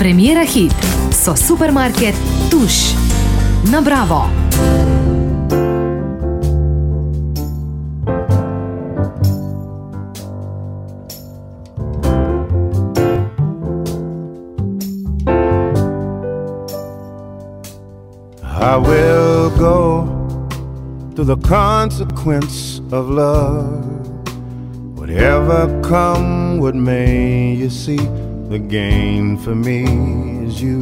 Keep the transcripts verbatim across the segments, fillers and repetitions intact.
Premiera hit so Supermarket Tuš na Bravo. I will go through the consequence of love. Whatever come, what may you see, the gain for me is you.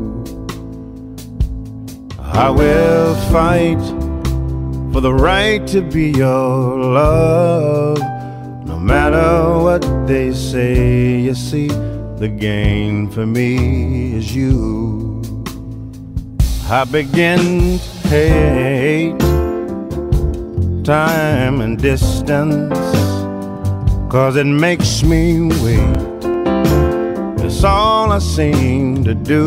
I will fight for the right to be your love. No matter what they say, you see, the gain for me is you. I begin to hate time and distance, 'cause it makes me wait. It's all I seem to do.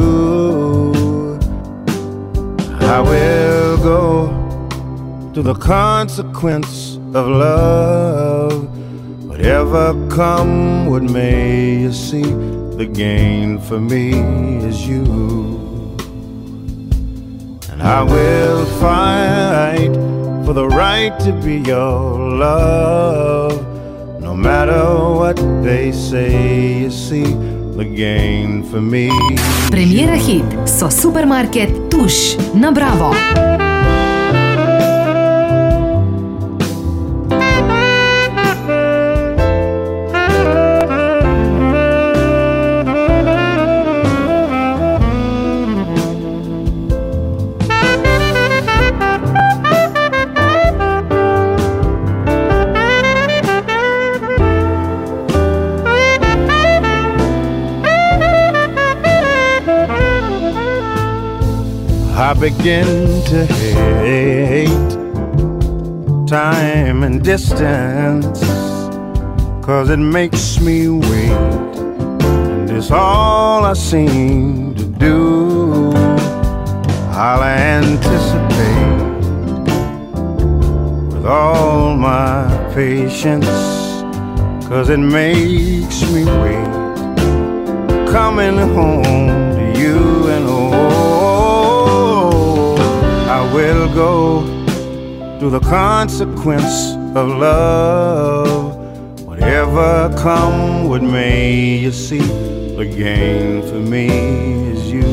I will go to the consequence of love. Whatever come, what may you see, the gain for me is you. I will fight for the right to be your love. No matter what they say, you see, the gain for me. Premiera hit so Supermarket Tuš na Bravo. I begin to hate time and distance, 'cause it makes me wait. And it's all I seem to do. I'll anticipate with all my patience, 'cause it makes me wait. Coming home to you and oh, I will go through the consequence of love. Whatever come, what may you see, the gain for me is you.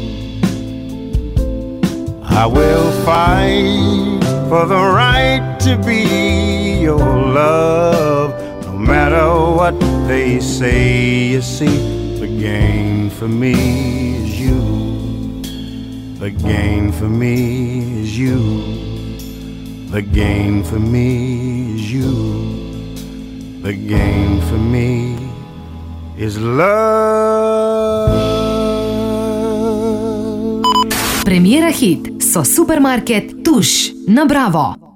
I will fight for the right to be your love. No matter what they say, you see, the gain for me is you. The gain for me is you. The gain for me is you. The gain for me is love. Premiera hit so Supermarket Tuš na Bravo.